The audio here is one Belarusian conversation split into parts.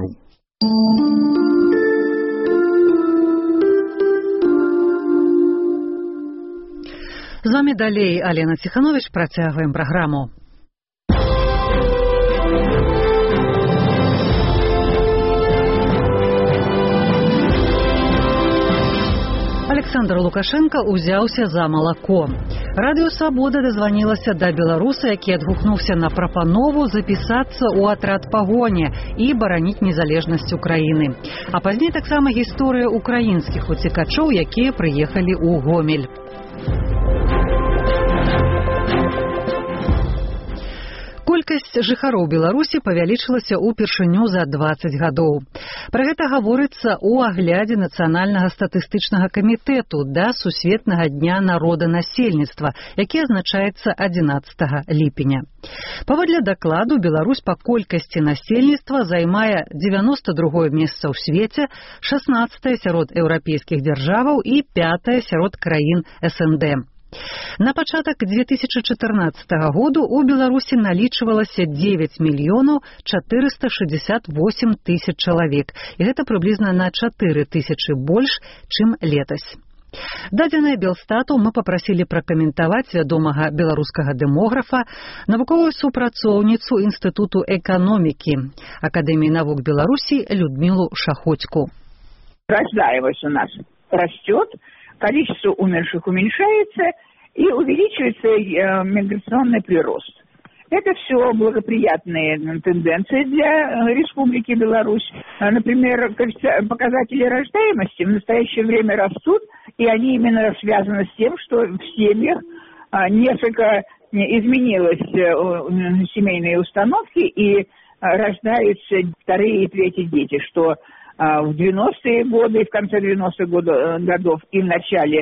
З вами далей Алена Ціханович, працягваем праграму. Александр Лукашенко узяўся за малако. Радыё «Свабода» дазванілася да беларуса, які адгукнуўся на прапанову запісацца ў атрад пагоні і бараніць незалежнасць Украіны. А пазней таксама гісторыя украінскіх уцекачоў, якія прыехалі ў Гомель. Колькасць жыхароў Беларусі павялічылася ўпершыню за 20 гадоў. Пра гэта гаворыцца ў аглядзе Нацыянальнага статыстычнага камітэту да Сусветнага дня народанасельніцтва, які адзначаецца 11 ліпеня. Паводле дакладу, Беларусь па колькасці насельніцтва займае 92-е месца ў свеце, 16-е сярод еўрапейскіх дзяржаваў і 5-е сярод краін СНД. На пачатак 2014 году у Беларусі налічвалася 9 мільёнаў 468 тысяч чалавек, і гэта прыблізна на 4 тысячы больш, чым летась. Дадзеныя Белстату мы папрасілі пракаментаваць вядомага беларускага дэмографа, навуковую супрацоўніцу Інстытуту эканомікі Акадэміі навук Беларусі Людмілу Шахоцьку. Рождаемость у нас растет, количество умерших уменьшается и увеличивается миграционный прирост. Это все благоприятные тенденции для Республики Беларусь. Например, показатели рождаемости в настоящее время растут, и они именно связаны с тем, что в семьях несколько изменились семейные установки, и рождаются вторые и третьи дети, что в 90-е годы, в конце 90-х годов и в начале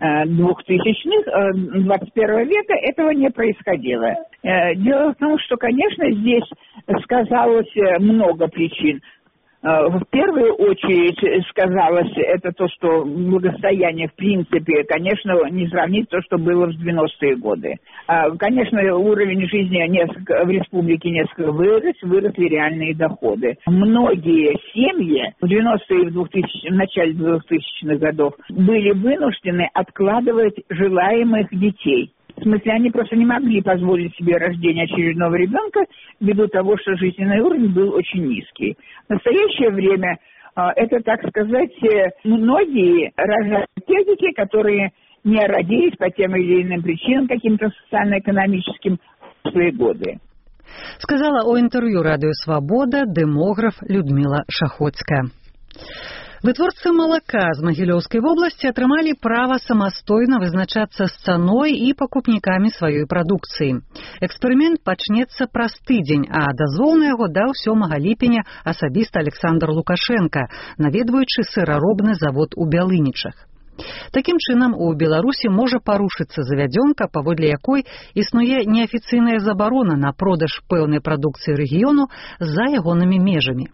2000-х, 21 века этого не происходило. Дело в том, что, конечно, здесь сказалось много причин. В первую очередь сказалось это то, что благосостояние в принципе, конечно, не сравнить то, что было в 90-е годы. Конечно, уровень жизни в республике несколько вырос, выросли реальные доходы. Многие семьи в 90-е и в начале 2000-х годов были вынуждены откладывать желаемых детей. В смысле, они просто не могли позволить себе рождение очередного ребенка ввиду того, что жизненный уровень был очень низкий. В настоящее время это, так сказать, многие рожают те детей, которые не родились по тем или иным причинам, каким-то социально-экономическим в свои годы. Сказала у інтэрв'ю радыё «Свабода» дэмограф Людміла Шахоцька. Вытворцы малака з Магілёўскай вобласці атрымалі права самастойна вызначацца з цаной і пакупнікамі сваёй прадукцыі. Эксперымент пачнецца праз тыдзень, а дазвол на яго даў 7 ліпеня асабіста Александр Лукашенко, наведваючы сыраробны завод у Бялынічах. Такім чынам, у Беларусі можа парушыцца завядзёнка, паводле якой існуе неафіцыйная забарона на продаж пэўнай прадукцыі рэгіёну за ягонымі межамі.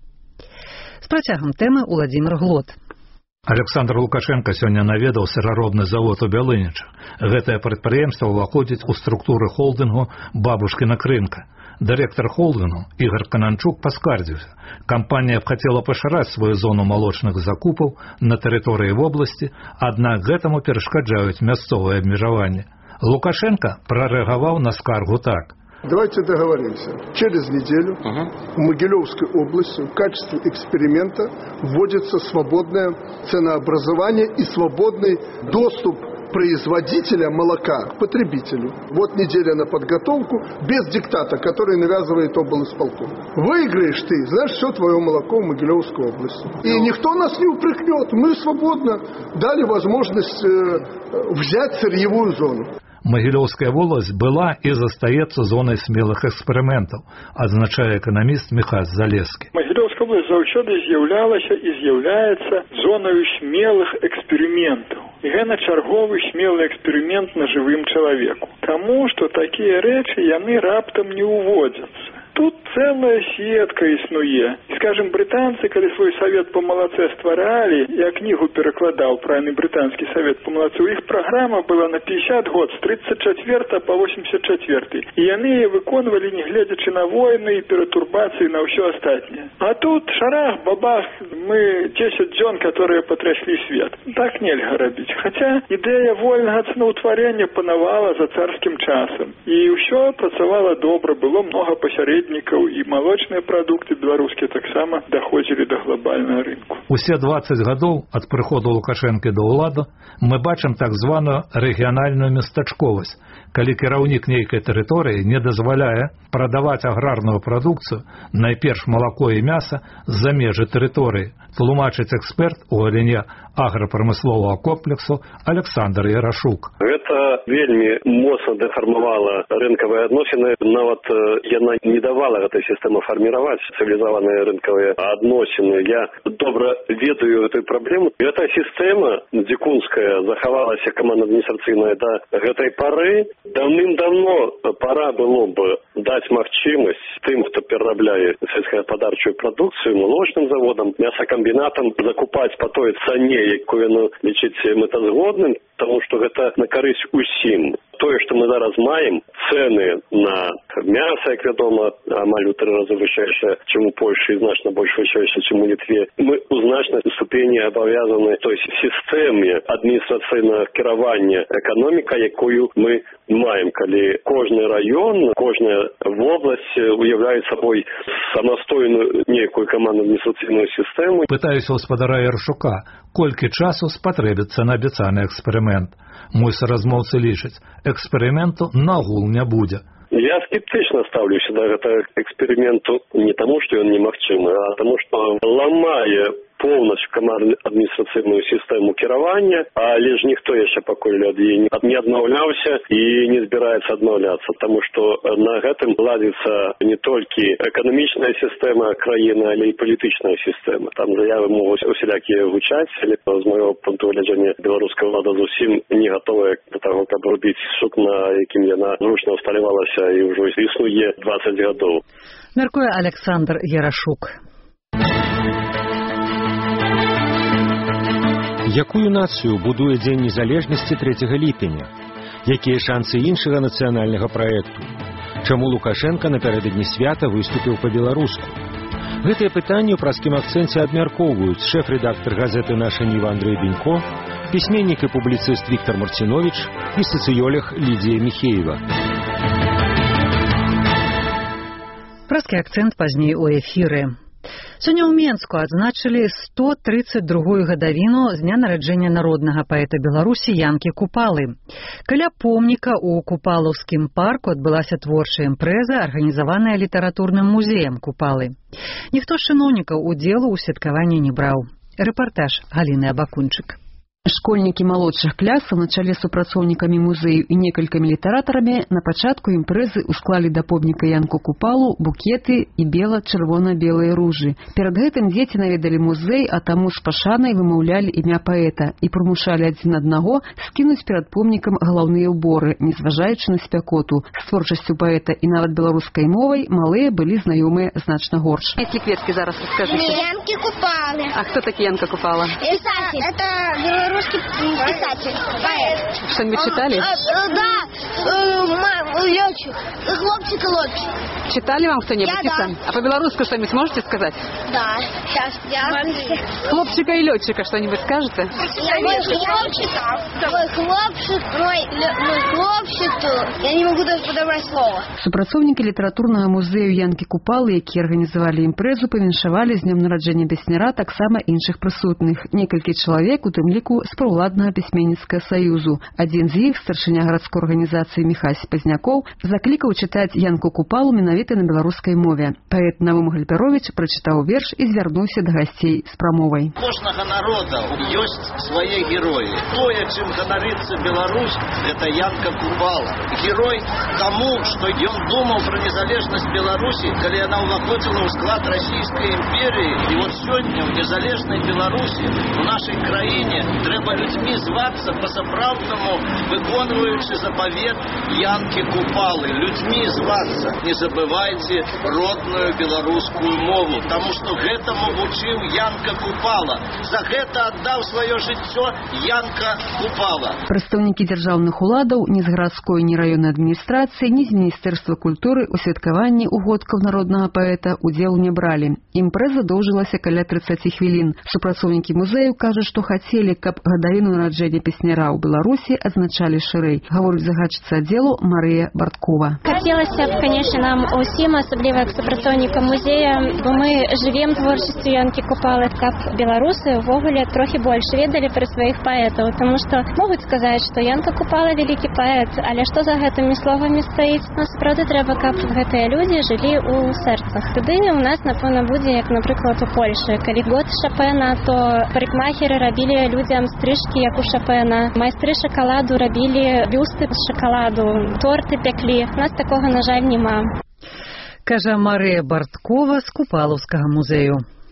З працягам тэмы Уладзімір Глот. Александр Лукашенко сёння наведаў сыраробны завод у Бялынічах. Гэтае прадпрыемства ўваходзіць у структуры холдынгу «Бабушкіна крынка». Дырэктар холдынгу Ігор Кананчук паскардзіўся. Кампанія б хацела пашыраць сваю зону малочных закупаў на тэрыторыі вобласці, аднак гэтаму перашкаджаюць мясцовыя абмежаванні. Лукашенко прарэагаваў на скаргу так. Давайте договоримся. Через неделю в Могилевской области в качестве эксперимента вводится свободное ценообразование и свободный доступ производителя молока к потребителю. Вот неделя на подготовку, без диктата, который навязывает облисполком. Выиграешь ты, знаешь, все твое молоко в Могилевской области. И никто нас не упрекнет. Мы свободно дали возможность взять сырьевую зону. Магілёўская воласць была і застаецца зонай смелых эксперыментаў, адзначае эканаміст Міхась Залескі. Магілёўская вобласць заўсёды з'яўлялася і з'яўляецца зонаю смелых эксперыментаў. І гэта чарговы смелы эксперымент на жывым чалавеку. Таму што такія рэчы яны раптам не ўводзяцца. тут целая сетка існуе. І, скажем, брытанцы, калі свой савет по малацэ стваралі, я кнігу перакладаў, правильный брытанскі савет по малацэ, у іх праграма была на 50 год, з 34 по 84. І яны яе выконвалі, не гледзячы на войны і пературбацыі, на ўсё астатняе. А тут шарах, бабах, мы 10 дзён, которые потрясли свет. Так нельга рабіць. Хаця ідэя вольнага цэнаўтварэння панавала за царскім часам. І ўсё працавала добра, было много пасярэднікаў, і малочныя прадукты беларускія таксама даходзілі да глобальнага рынку. Усе 20 гадоў ад прыходу Лукашэнкі да ўлады мы бачым так званую рэгіянальную местачковасць, калі кіраўнік нейкай тэрыторыі не дазваляе прадаваць аграрную прадукцыю, найперш малако і мяса, з-за межы тэрыторыі, тлумачыць эксперт у галіне аграпрамысловага комплексу Александр Ярашук. Гэта вельмі моцна дэфармавала рынкавыя адносіны, нават яна не давала гэтай сістэмы фарміраваць цывілізаваныя рынкавыя адносіны. Я добра ведаю гэтую праблему. Гэта сістэма дзікунская захавалася камандна-адміністрацыйная да гэтай пары. Даўным-давно пора было бы даць магчымасць тым, хто перарабляе сельскагаспадарчую прадукцыю, малочным заводам, мясакамбінатам закупаць па той цане, якую яно лічыць мэтазгодным, таму што гэта на карысць усім. Тое, што мы зараз маем, цэны на мяса, як вядома, амаль у 3 разы вышэйшыя, чым у Польшы, і значна больш вышэйшыя, чым у Літве. Мы у значнай ступені абавязаны той сістэме адміністрацыйнага кіравання эканоміка, якую мы маем, калі кожны раён, кожная вобласць уяўляе сабой самастойную нейкую камандна-адміністрацыйную сістэму. Пытаюся ў гаспадара Ярашука, колькі часу спатрэбіцца на абяцаны эксперымент. Мой соразмоўцы лічыць, эксперыменту нагул не будзе. Я скептычна стаўлюся да гэтага эксперыменту не таму, што ён немагчымы, а таму, што ламае поўнасцю камандна-адміністрацыйную сістэму кіравання, але ж ніхто яшчэ пакуль ад яе не аднаўляўся і не збіраецца аднаўляцца, таму што на гэтым ладзіцца не толькі эканамічная сістэма краіны, але і палітычная сістэма. Там заявы могуць усялякія гучаць, але з майго пункту гледжання беларуская ўлада зусім не гатовая да таго, каб рубіць сук, на якім яна зручна ўсталявалася і ўжо існуе 20 гадоў. Мяркуе Александр Ярашук. Якую нацыю будуе Дзень незалежнасці 3 ліпеня? Якія шансы іншага нацыянальнага праекту? Чаму Лукашенка напярэдадні свята выступіў па-беларуску? Гэтыя пытанні ў праскім акцэнце абмяркоўваюць шэф-рэдактар газеты «Наша Ніва» Андрэй Бенько, пісьменнік і публіцыст Віктор Марціновіч і сацыёлог Лідія Міхеева. Праскі акцэнт пазней у эфіры. Сёння ў Менску адзначылі 132-ю гадавіну з дня нараджэння народнага паэта Беларусі Янкі Купалы. Каля помніка ў Купалаўскім парку адбылася творчая імпрэза, арганізаваная літаратурным музеем Купалы. Ніхто з чыноўнікаў удзелу ў святкаванні не браў. Рэпартаж Галіны Абакунчык. Школьнікі малодшых класаў на чале з супрацоўнікамі музею і некалькімі літаратарамі на пачатку імпрэзы ўсклалі да помніка Янку Купалу букеты і бела-чырвона-белыя ружы. Перад гэтым дзеці наведалі музей, а таму з пашанай вымаўлялі імя паэта і прымушалі адзін аднаго скінуць перад помнікам галаўныя ўборы, незважаючы на спякоту. З творчасцю паэта і нават беларускай мовай малыя былі знаёмыя значна горш. Які кветкі зараз раскажыце? Янкі Купалы. А хто такі Янка Купала? Это русский писатель, поэт. Что-нибудь читали? Да, летчик, хлопчик и лодчик. Читали вам кто-нибудь? Да. А по-белорусски что-нибудь можете сказать? Да, сейчас я... Хлопчика и летчика что-нибудь скажете? Мой хлопчик, я не могу даже подобрать слово. Супрацоўнікі літаратурнага музею Янкі Купалы, які арганізавалі імпрэзу, павіншавалі з днём нараджэння песняра таксама іншых прысутных. Некалькі чалавек, у тым ліку з праўладнага пісьменніцкага саюзу. Адзін з іх, старшыня гарадской арганізацыі Міхась Пазнякоў, заклікаў чытаць Янку Купалу менавіта на беларускай мове. Паэт Навум Гальперович прачытаў верш і звярнуўся да гасцей з прамовай. Кожнага народа ёсць свае героі. Тое, чым ганарыцца Беларусь, гэта Янка Купала. Герой таму, што ён думаў пра незалежнасць Беларусі, калі яна ўваходзіла ў склад расійскай імперіі. І вот сёння ў незалежнай Беларусі, у нашай краіне Треба людьми зваться по-сапраўднаму, выконваючы запавет Янкі Купалы. Людьми зваться. Не забывайте родную беларускую мову, потому что гэтаму вучыў Янка Купала. За гэта аддаў сваё жыццё Янка Купала. Прадстаўнікі дзяржаўных уладаў ні з гарадской, ні раённай адміністрацыі, ні з Міністэрства культуры ў святкаванні угодкаў народнага паэта удзелу не бралі. Імпрэза доўжылася каля 30 хвілін. Супрацоўнікі музею кажуць, што хацелі, каб гадавіну нараджэння песняра ў Беларусі адзначалі шырэй. Гаворыць загадчыца аддзелу Марыя Барткова. Хацелася б, конечно, нам усім, асабліва як супрацоўнікам музея, бо мы жывем творчасцю Янкі Купалы, каб беларусы ўвогуле трохі больш ведалі пра сваіх паэтаў, таму што могуць сказаць, што Янка Купала вялікі паэт, але што за гэтымі словамі стаіць? Насправді трэба, каб гэтыя людзі жылі ў сэрцах. Тады у нас, напэўна, будзе, як, напрыклад, у Польшы. Калі год Шапена, то парикмахеры рабілі людзям стрыжкі, як у Шапена. Майстры шакаладу рабілі бюсты з шакаладу, торты пяклі. У нас такога, на жаль, нема. Кажа Марыя Барткова з Купалаўскага музею.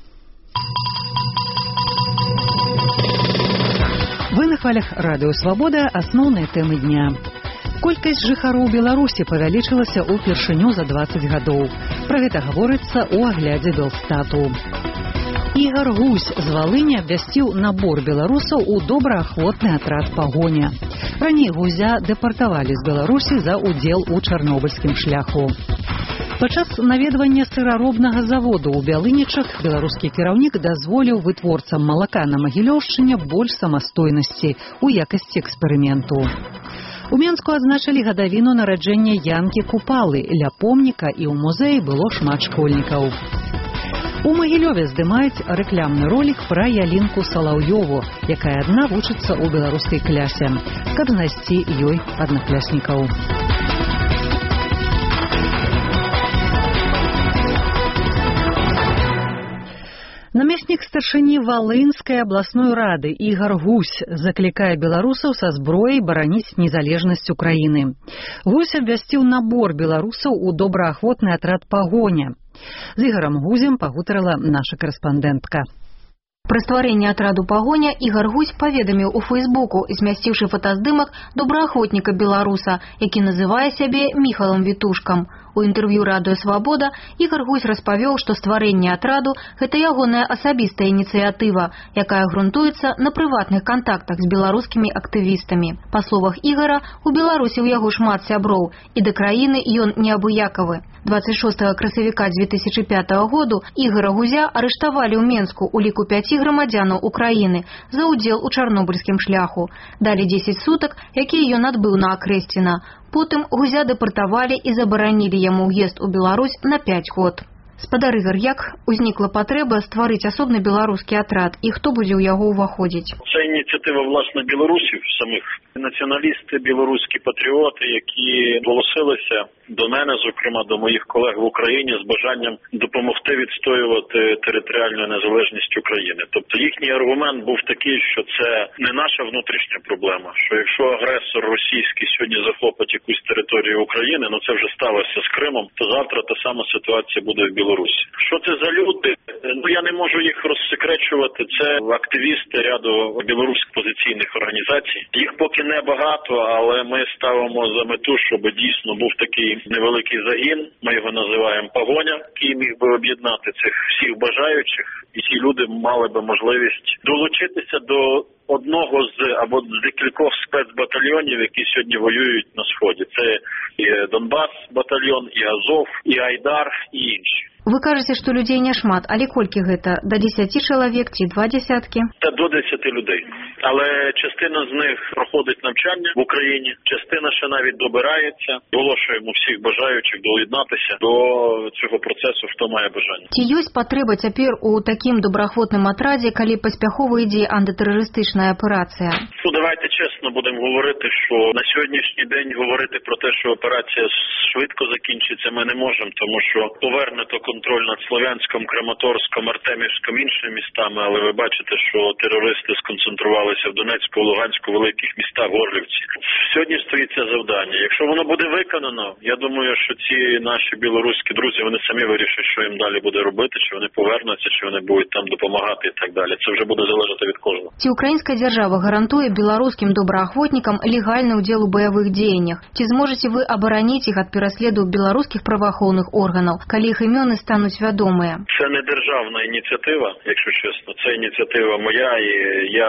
Вы на хвалях радыё «Свабода» асноўныя тэмы дня. Колькасць жыхароў Беларусі павялічылася ўпершыню за 20 гадоў. Пра гэта гаворыцца ў аглядзе Белстату. Ігар Гусь з Валыні абвясціў набор беларусаў у добраахвотны атрад «Пагоня». Раней Гузя дэпартавалі з Беларусі за ўдзел у чарнобыльскім шляху. Падчас наведвання сыраробнага заводу ў Бялынічах беларускі кіраўнік дазволіў вытворцам малака на Магілёўшчыне больш самастойнасці ў якасці эксперыменту. У Менску адзначылі гадавіну нараджэння Янкі Купалы. Ля помніка і ў музеі было шмат школьнікаў. У Магілёве здымаюць рэкламны ролік пра Ялінку Салаўёву, якая адна вучыцца ў беларускай клясе, каб знайсці ёй аднакляснікаў. Намеснік старшыні Валынскай абласной рады Ігар Гусь заклікае беларусаў са зброяй бараніць незалежнасць Украіны. Гусь абвясціў набор беларусаў у добраахвотны атрад «Пагоня». З Ігарам Гузем пагутарыла наша карэспандэнтка. Пра стварэнне атраду «Пагоня» Ігар Гусь паведаміў у Фейсбуку, змясціўшы фотаздымак добраахвотніка беларуса, які называе сябе Міхалам Вітушкам. У інтэрв'ю радыё «Свабода» Ігар Гусь распавёў, што стварэнне атраду – гэта ягоная асабістая ініцыятыва, якая грунтуецца на прыватных кантактах з беларускімі актывістамі. Па словах Ігара, у Беларусі ў яго шмат сяброў, і да краіны ён неабыякавы. 26 красавіка 2005 году Ігара Гузя арыштавалі ў Менску у ліку 5 грамадзянаў Украіны за ўдзел у чарнобыльскім шляху. Далі 10 сутак, якія ён адбыў на Акрэсціна. Потым Гузя дэпартавалі і забаранілі яму ўезд у Беларусь на 5 год. Спадар Ігар, як узнікла патрэба стварыць асобны беларускі атрад і хто будзе ў яго ўваходзіць? Це ініціатива, власне, білорусів самих. Націоналісти, білоруські патріоти, які зголосилися до мене, зокрема до моїх колег в Україні, з бажанням допомогти відстоювати територіальну незалежність України. Тобто їхній аргумент був такий, що це не наша внутрішня проблема, що якщо агресор російський сьогодні захопить якусь територію України, ну це вже сталося з Кримом, то завтра та сама ситуація буде в Білорусі. Що це за люди? Ну я не можу їх розсекречувати. Це активісти ряду білоруських позиційних організацій. Їх поки небагато, але ми ставимо за мету, щоб дійсно був такий невеликий загін, ми його називаємо «Пагоня», який міг би об'єднати цих всіх бажаючих, і ці люди мали би можливість долучитися до одного з або з декількох спецбатальйонів, які сьогодні воюють на Сході. Це і Донбас батальйон, і Азов, і Айдар, і інші. Вы кажете, што людзей не шмат, але колькі гэта? До 10 чалавек ці 2 десяткі? Та до 10 людей. Але частина з них проходить навчання в Україні, частина ще навіть добирається. Оголошуємо всіх бажаючих доєднатися до цього процесу, хто має бажання. Ці ёсць патрэба цяпер у такім добраахвотным атрадзе, калі паспяхова ідзе антытэрарыстычная аперація? Ну, давайте чесно будемо говорити, що на сьогоднішній день говорити про те, що операція швидко закінчиться, ми не можемо, тому що повернуто контроль над Слов'янськом, Краматорськом, Артемівськом, іншими містами, але ви бачите, що терористи сконцентрувалися в Донецьку Донецьку, Луганську, великих містах, Горлівці. Сьогодні стоїть це завдання. Якщо воно буде виконано, я думаю, що ці наші білоруські друзі, вони самі вирішать, що їм далі буде робити, чи вони повернуться, чи вони будуть там допомагати і так далі. Це вже буде залежати від кожного. Ці українська держава гарантує білоруським добраахвотникам легальны ўдзел у баявых дзеяннях. Ці зможаце вы абараніць іх ад пераследу беларускіх праваахоўных органаў, калі іх імёны стануць вядомыя? Це не державна ініціатива, якщо чесно. Це ініціатива моя, і я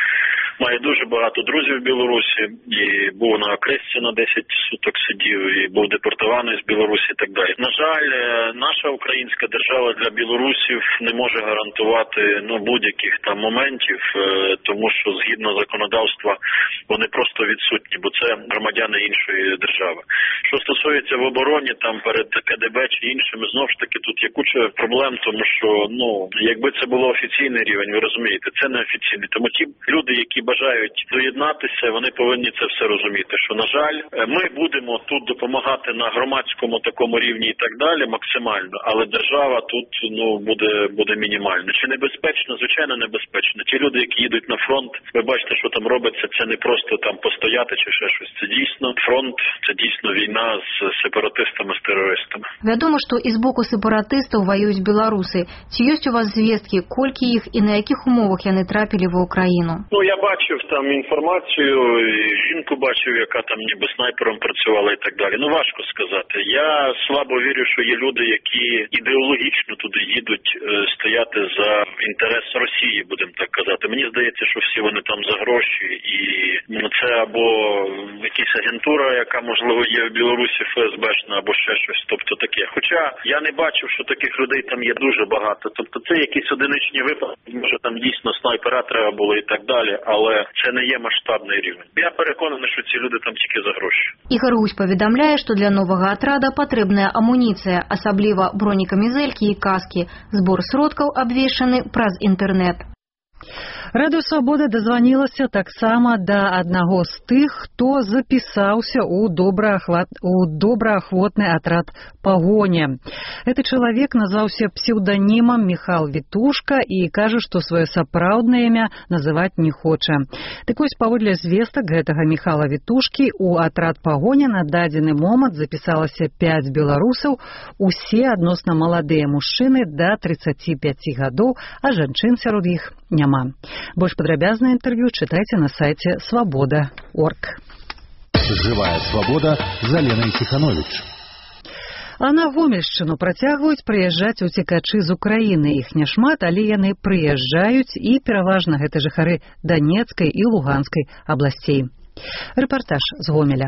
маю дуже багато друзів в Білорусі, і був на Окресці на 10 суток сидів, і був депортований з Білорусі і так далі. На жаль, наша українська держава для білорусів не може гарантувати будь-яких там моментів, тому що згідно законодавства вони просто відсутні, бо це громадяни іншої держави. Що стосується в обороні, там перед КДБ чи іншими, знову ж таки, тут є куча проблем, тому що, якби це було офіційний рівень, ви розумієте, це не офіційний. Тому ті люди, які бажають доєднатися, вони повинні це все розуміти, що, на жаль, ми будемо тут допомагати на громадському такому рівні і так далі, максимально, але держава тут, буде мінімальна. Чи небезпечно? Звичайно, небезпечно. Ті люди, які їдуть на фронт, ви бачите, що там робиться, це не просто там постояти чи ще щось. Це дійсно фронт, це дійсно війна з сепаратистами, з терористами. Вядома, што і з боку сепаратыстаў ваююць беларусы. Ці ёсць у вас звесткі, колькі іх і на якіх умовах яны трапілі ва Ўкраіну? Я бачив там інформацію, і жінку бачив, яка там ніби снайпером працювала і так далі. Важко сказати. Я слабо вірю, що є люди, які ідеологічно туди їдуть стояти за інтерес Росії, будемо так казати. Мені здається, що всі вони там за гроші, і це або якась агентура, яка, можливо, є в Білорусі ФСБшна, або ще щось, тобто таке. Хоча я не бачив, що таких людей там є дуже багато. Тобто це якісь одиничні випадки, може там дійсно снайпера треба було і так далі, але це не є масштабний рівень. Я переконаний, що ці люди там тільки за гроші. Ігор Гусь паведамляе, што для новага атрада патрэбная амуніцыя, асабліва бронекамізэлькі і каскі. Збор сродкаў абвешчаны праз інтэрнэт. Радыё Свабода дазванілася таксама да аднаго з тых, хто запісаўся ў добраахвотны атрад «Пагоня». Гэты чалавек назваўся псеўданімам Міхал Вітушка і кажа, што сваё сапраўднае імя называць не хоча. Так вось, паводле звестак гэтага Міхала Вітушкі, у атрад «Пагоня» на дадзены момант запісалася 5 беларусаў, усе адносна маладыя мужчыны да 35 гадоў, а жанчын сярод іх няма. Больш падрабязнае інтэрв'ю чытайце на сайце свабода.орг. Жывая свабода з Аленай Ціхановіч. А на Гомельшчыну працягваюць прыязджаць уцекачы з Украіны. Іх няшмат, але яны прыязджаюць, і пераважна гэта жыхары Данецкай і Луганскай абласцей. Рэпартаж з Гомеля.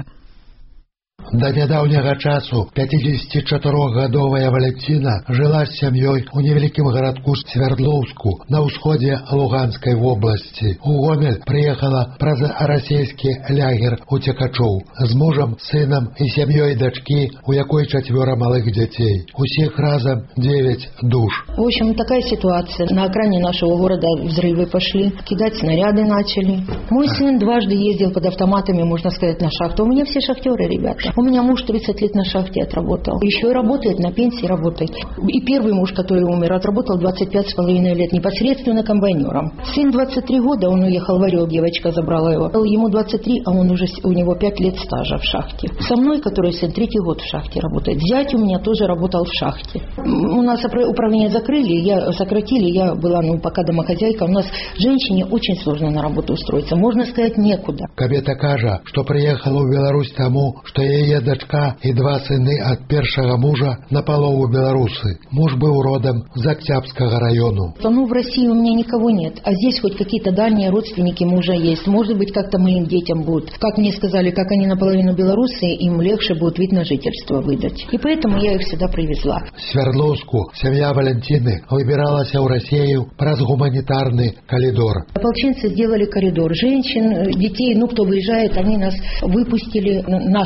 До недавнего часу 54-гадовая Валентина жила с семьей у невеликим городку Свердловску на усходе Луганской области. У Гомель приехала пророссийский лагерь утекачов с мужем, сыном и семьей дочки, у якой 4 малых детей. У всех разом 9 душ. В общем, такая ситуация. На окраине нашего города взрывы пошли, кидать снаряды начали. Мой сын дважды ездил под автоматами, можно сказать, на шахту. У меня все шахтеры, ребята. У меня муж 30 лет на шахте отработал. Еще и работает, на пенсии работает. И первый муж, который умер, отработал 25,5 лет непосредственно комбайнером. Сын 23 года, он уехал в Орел, девочка забрала его. Ему 23, а у него 5 лет стажа в шахте. Со мной, который сын 3-й год в шахте работает. Зять у меня тоже работал в шахте. У нас управление сократили, я была, пока домохозяйка. У нас женщине очень сложно на работу устроиться. Можно сказать, некуда. Кабета кажа, что приехала в Беларусь тому, что яе дочка и 2 сыны от первого мужа наполову белорусы. Муж был родом из Октябрьского района. В России у меня никого нет, а здесь хоть какие-то дальние родственники мужа есть. Может быть, как-то моим детям будут. Как мне сказали, как они наполовину белорусы, им легче будет вид на жительство выдать. И поэтому я их сюда привезла. В Свердловску семья Валентины выбиралась в Россию праз гуманитарный коридор. Ополченцы сделали коридор. Женщин, детей, кто выезжает, они нас выпустили, наши ребята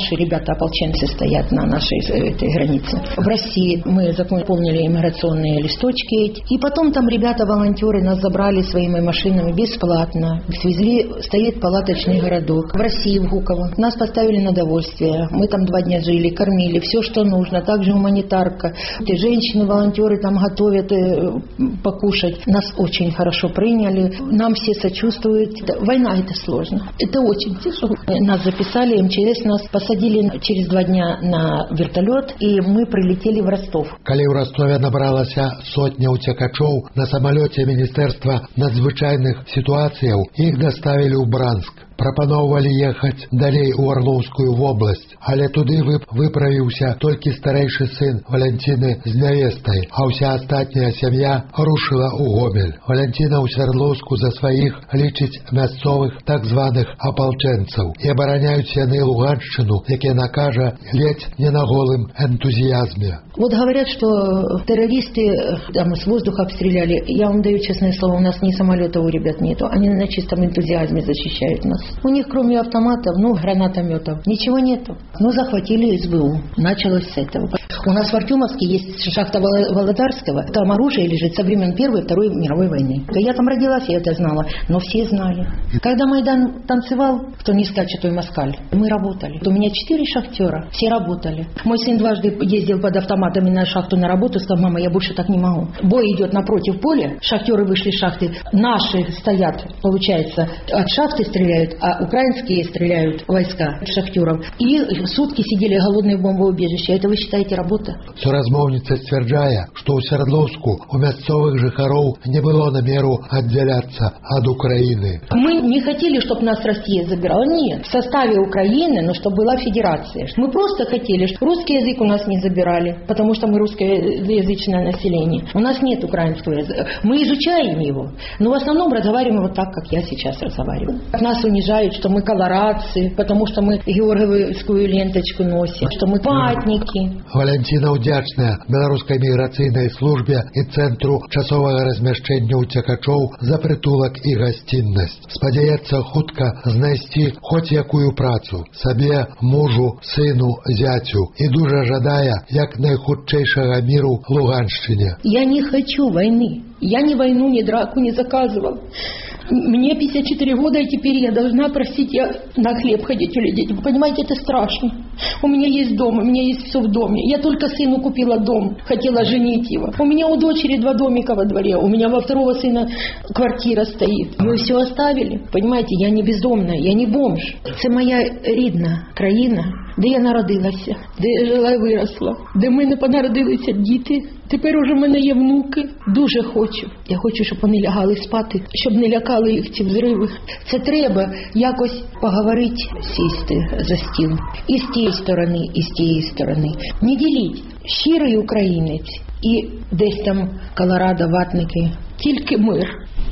ребята, ополченцы стоят на нашей этой границе. В России мы заполнили иммиграционные листочки эти. И потом там ребята-волонтеры нас забрали своими машинами бесплатно. Свезли, стоит палаточный городок. В России, в Гуково. Нас поставили на довольствие. Мы там 2 дня жили, кормили, все, что нужно. Также гуманитарка. И женщины-волонтеры там готовят покушать. Нас очень хорошо приняли. Нам все сочувствуют. Война – это сложно. Это очень тяжело. Нас записали, МЧС нас посадили через 2 дня на вертолет, и мы прилетели в Ростов. Калі ў Ростове набралася сотня уцекачоў, на самолете Министерства надзвычайных ситуацияў их доставили ў Бранск. Прапаноўвалі ехаць далей у Орловскую вобласць, але туды выправіўся толькі старэйшы сын Валянціны з нявестай, а ўся астатняя сям'я рушыла ў Гомель. Валянціна ў Свердловску за сваіх лічыць мясцовых так званых апалчэнцаў, і абараняюць яны Луганшчыну, як яна кажа, ледзь не на голым энтузиазме. Вот говорят, что террористы там с воздуха обстреляли. Я вам даю честное слово, у нас ни самолета у ребят нету. Они на чистом энтузиазме защищают нас. У них кроме автоматов, гранатометов, ничего нету. Но захватили СБУ. Началось с этого. У нас в Артемовске есть шахта Володарского. Там оружие лежит со времен Первой и Второй мировой войны. Я там родилась, я это знала. Но все знали. Когда Майдан танцевал, кто не скачет, той москаль. Мы работали. У меня 4 шахтера. Все работали. Мой сын 2 ездил под автоматами на шахту на работу. Сказал: мама, я больше так не могу. Бой идет напротив поля. Шахтеры вышли из шахты. Наши стоят, получается, от шахты стреляют, а украинские стреляют войска шахтеров. И сутки сидели голодные в бомбоубежище. Это вы считаете работа? Суразмоўніца сцвярджае, што ў Свердловску у мясцовых жыхароў не было намеру аддзяляцца ад Украины. Мы не хотели, чтобы нас Россия забирала. Нет. В составе Украины, но чтобы была федерация. Мы просто хотели, чтобы русский язык у нас не забирали, потому что мы русскоязычное население. У нас нет украинского языка. Мы изучаем его, но в основном разговариваем вот так, как я сейчас разговариваю. Нас унижают, что мы колорадцы, потому что мы георгиевскую ленточку носим, что мы ватники. Валянціна ўдзячная беларускай міграцыйнай службе і цэнтру часовага размяшчэння ўцекачоў за прытулак і гасціннасць. Спадзяецца хутка знайсці хоць якую працу сабе, мужу, сыну, зяцю і дужа жадае як найхутчэйшага міру Луганшчыне. Я не хочу войны. Я ни войну, ни драку не заказывал. Мне 54 года, и теперь я должна просить на хлеб ходить у людей. Вы понимаете, это страшно. У меня есть дом, у меня есть все в доме. Я только сыну купила дом, хотела женить его. У меня у дочери 2 домика во дворе, у меня во 2-го сына квартира стоит. Мы все оставили. Понимаете, я не бездомная, я не бомж. Это моя рідна країна, де я народилася, де я жила і виросла, де в мене понародилися діти. Тепер уже в мене є внуки. Дуже хочу. Я хочу, щоб вони лягали спати, щоб не лякали їх ці взриви. Це треба якось поговорити, сісти за стіл. І з тієї сторони, і з тієї сторони. Не діліть. Щирий українець і десь там Колорадо, ватники. Тільки мир.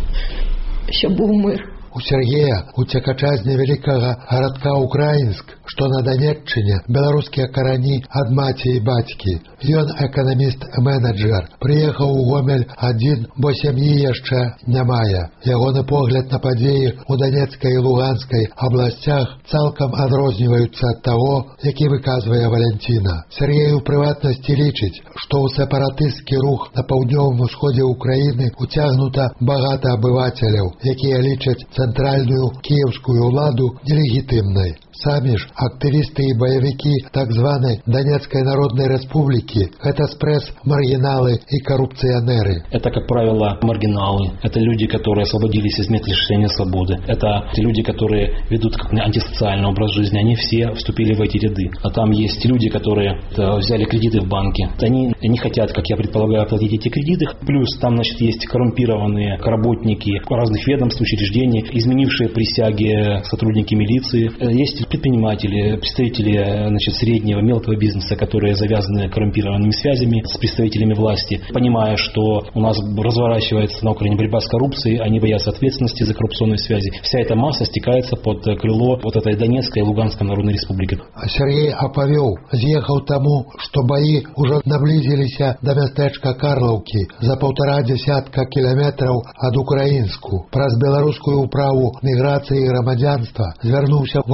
Щоб був мир. У Сергея, уцекача з невялікага гарадка Украінск, што на Данеччыне, беларускія карані ад маці і бацькі. Ён эканаміст-менеджер, прыехаў у Гомель адзін, бо сям'і яшчэ не мае. Ягоны погляд на падзеі ў Данецкай і Луганскай абласцях цалкам адрозніваюцца ад таго, які выказвае Валянціна. Сергей у прыватнасці лічыць, што ў сепаратысцкі рух на паўднёвым усходзе Украіны уцягнута багата абывацеляў, якія лічаць цэнтральную кіеўскую ўладу нелегітымнай. Самі ж актывісты і баевікі так званай Донецкой Народной Республики – это спресс-маргиналы и коррупционеры. Это, как правило, маргиналы. Это люди, которые освободились из мест лишения свободы. Это те люди, которые ведут антисоциальный образ жизни. Они все вступили в эти ряды. А там есть люди, которые взяли кредиты в банке. Они не хотят, как я предполагаю, оплатить эти кредиты. Плюс там, значит, есть коррумпированные работники разных ведомств, учреждений, изменившие присяги сотрудники милиции. Есть предприниматели, представители, значит, среднего, мелкого бизнеса, которые завязаны коррумпированными связями с представителями власти, понимая, что у нас разворачивается на Украине борьба с коррупцией, они боятся ответственности за коррупционные связи. Вся эта масса стекается под крыло вот этой Донецкой и Луганской Народной Республики. Сергей апавёў, з'ехаў таму, што баі ўжо наблізіліся да мястэчка Карлаўкі за 1,5 десятка кіламетраў ад Украінску. Праз беларускую ўправу міграцыі і грамадзянства звярнуўся ва ўрад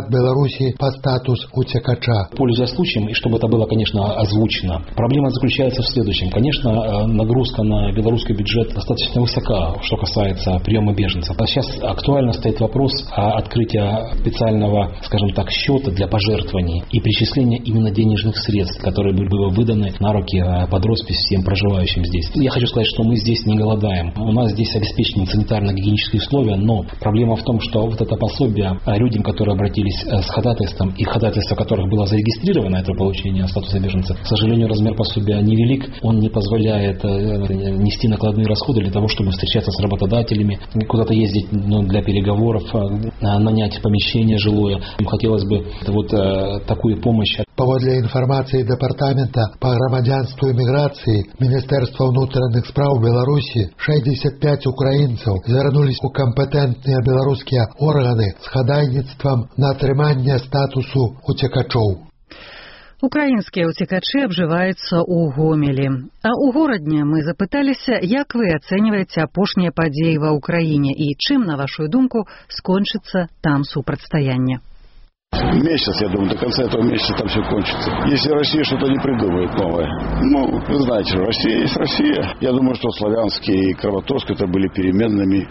Беларуси по статус утекача. Пользуясь случаем, и чтобы это было, конечно, озвучено, проблема заключается в следующем. Конечно, нагрузка на белорусский бюджет достаточно высока, что касается приема беженцев. А сейчас актуально стоит вопрос о открытии специального, скажем так, счета для пожертвований и причисления именно денежных средств, которые были бы выданы на руки под роспись всем проживающим здесь. Я хочу сказать, что мы здесь не голодаем. У нас здесь обеспечены санитарно-гигиенические условия, но проблема в том, что вот это пособие людям, которые обратились с ходатайством, и ходатайство которых было зарегистрировано, это получение статуса беженца, к сожалению, размер пособия невелик, он не позволяет нести накладные расходы для того, чтобы встречаться с работодателями, куда-то ездить для переговоров, нанять помещение жилое. Им хотелось бы вот такую помощь. Паводле информации Департамента по грамадзянству и миграции Министерства внутренних справ Беларуси 65 украинцев звернулись у компетентные белорусские органы с ходайництвом на атрыманне статусу утекачоў. Украінскія ўцекачы абжываюцца ў Гомелі. А ў горадне мы запыталіся, як вы ацэньваеце апошнія падзеі ва ўкраіне і чым, на вашу думку, скончыцца там супрацьстаянне. Месяц, я думаю, до конца этого месяца там все кончится. Если Россия что-то не придумает новое. Вы знаете, Россия есть Россия. Я думаю, что Славянский и Краматорск это были переменными,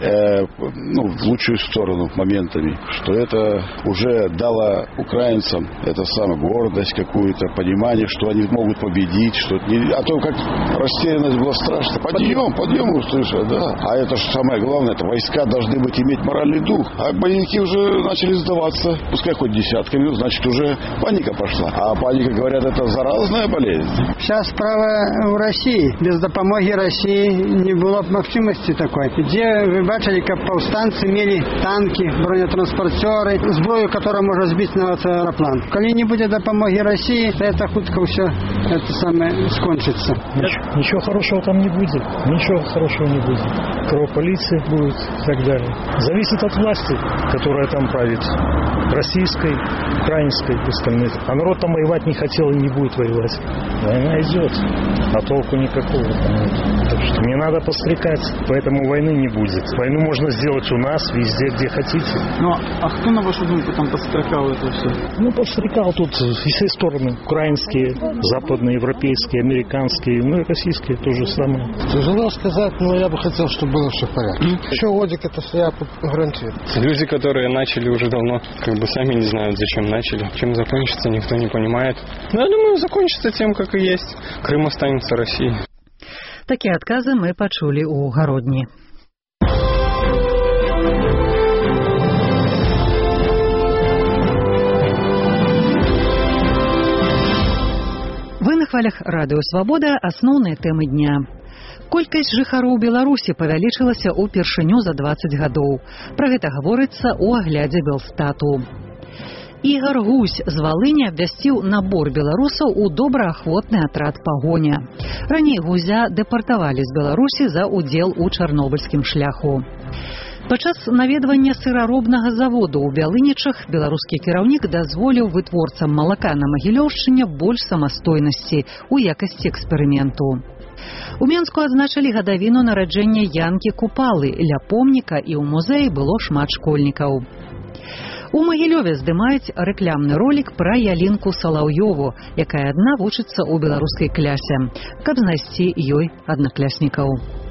в лучшую сторону моментами. Что это уже дало украинцам это самое гордость какую-то, понимание, что они могут победить. А то как растерянность была страшна. Подъем, услышали, да. А это же самое главное, это войска должны иметь моральный дух. А боевики уже начали сдаваться. Пускай хоть десятками, значит, уже паника пошла. А паника, говорят, это заразная болезнь. Сейчас справа в России. Без допомоги России не было махчимости такой. Где вы бачили, как повстанцы имели танки, бронетранспортеры, зброю, которая может сбить на аэроплан. Коли не будет допомоги России, то это худко все это самое скончится. Ничего хорошего там не будет. Ничего хорошего не будет. Кровополиция будет и так далее. Зависит от власти, которая там правит. Российской, украинской и остальных. А народ там воевать не хотел и не будет воевать. Война идет, а толку никакого. Так что не надо подстрекать, поэтому войны не будет. Войну можно сделать у нас, везде, где хотите. Ну, а кто, на вашу думку, там подстрекал это все? Подстрекал тут все стороны. Украинские, западноевропейские, американские, и российские то же самое. Тяжело сказать, но я бы хотел, чтобы было все в порядке. Еще годик это все я гарантирую. Люди, которые начали уже давно, сами не знают, зачем начали. Чем закончится, никто не понимает. Но я думаю, закончится тем, как и есть. Крым останется Россией. Такие отказы мы почули у Городни. Вы на хвалях Радио Свобода. Основные темы дня. Колькасць жыхароў Беларусі павялічылася ўпершыню за 20 гадоў. Пра гэта гаворыцца ў аглядзе Белстату. Ігор Гусь з Валыні абвясціў набор беларусаў у добраахвотны атрад «Пагоня». Раней Гузя дэпартавалі з Беларусі за ўдзел у чарнобыльскім шляху. Падчас наведвання сыраробнага заводу ў Бялынічах беларускі кіраўнік дазволіў вытворцам малака на Магілёўшчыне больш самастойнасці ў якасці эксперыменту. У Менску адзначылі гадавіну нараджэння Янкі Купалы. Ля помніка і ў музеі было шмат школьнікаў. У Магілёве здымаюць рэклямны ролік пра Ялінку Салаўёву, якая адна вучыцца ў беларускай клясе, каб знайсці ёй аднакляснікаў.